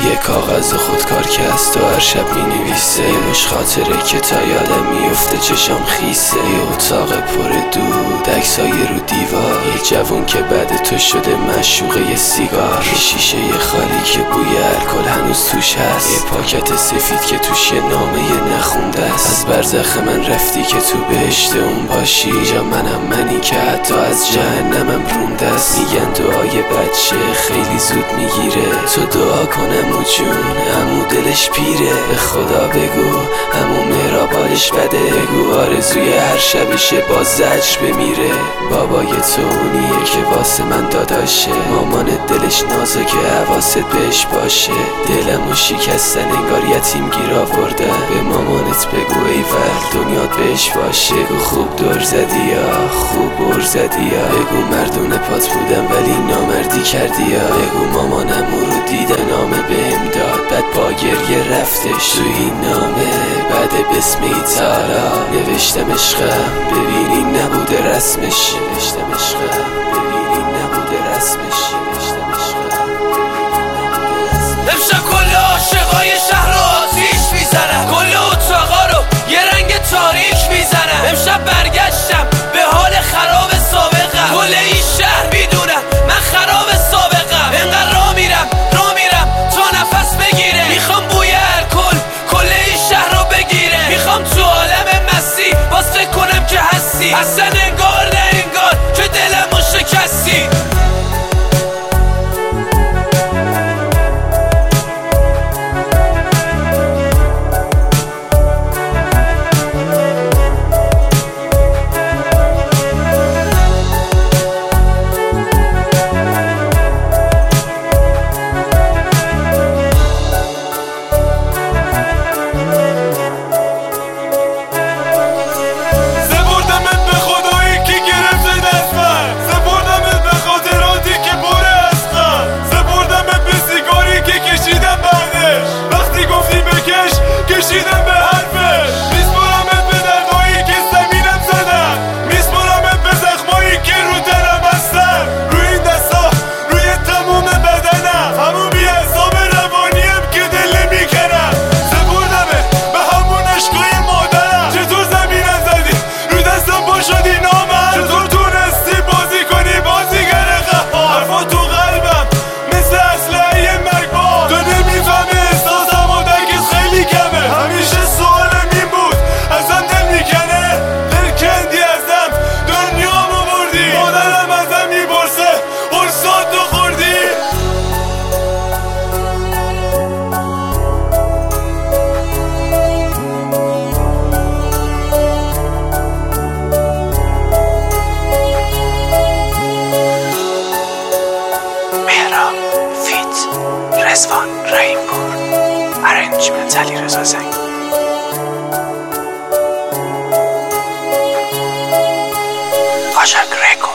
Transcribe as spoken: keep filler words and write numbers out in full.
روی کاغذ خودکار که از تو هر شب می نویسه، مش خاطره که تا یادم میفته چشام خیسه. یه اتاق پر دود، عکسای رو دیوار، یه جوون که بعد تو شده مشوقه یه سیگار، یه شیشه یه خالی که بوی الکل هنوز توش هست، یه پاکت سفید که توش یه نامه یه نخونده است. از برزخ من رفتی که تو بهشت اون باشی، جا منم منی که حتی از جهنمم رونده است. میگن دعای بچه خیلی زود میگیره، تو دعا کنم و جون عمو دلش پیره. به خدا بگو عمو مهرابالش بده، بگو آرزوی هر شبشه با زجر بمیره. بابای تو اونیه که واسه من داداشه، مامانت دلش نازکه حواست بهش باشه. دلمو شکستن انگار یتیم گیر آورده، به مامانت بگو ایول دنیات بهش باشه. بگو خوب دور زدی یا خوب بر زدی یا، بگو مردونه پات بودم ولی نامردی کردی یا، بگو مامانم رو دیده نامه بهم داد بعد با گریه رفتش تو این نامه. بعد بسم ایتالا نوشتم عشقم ببینی نبوده رسمش، نوشتم عشقم ببینی نبوده رسمش، نوشتم عشقم امشب کل عاشقای شهر رو آتیش میزنم، کل اتاقا رو یه رنگ تاریک میزنم. امشب برگشتم به حال خراب سابقم، کل این شهر میدونم من خراب سابقم. انقدر را میرم را میرم تا نفس بگیره، میخوام بوی الکل کل این شهر رو بگیره. میخوام تو عالم مستی باز فکر کنم که هستی، اصلا انگار نه انگار که دلمو شکستی. کشیدم به حرفش، میسپرمت به دردایی که زمینم زدن، میسپرمت به زخمایی که رو دلم بستن، روی این دستا روی تموم بدنم، همون بی حساب روانیم که دل نمیکنم. سپردمت به همون عشقای مادرم، چطور زمینم زدی روی دستم پا شدی نامرد، چطور تونستی بازی کنی بازیگر قهار. حرفا تو قلبم مثل اسلحه مرگبار، تو نمیفهمی احساسم و درکت خیلی کمه. همیشه سوالم این بود ازم دل میکنه، دل کندی ازم دنیامو بردی، مادرم ازم میپرسه قرصاتو خوردی. مهراب فیت رزوان رحیمپور، ارنجمنت علیرضا زنگ. آشاک رکورد.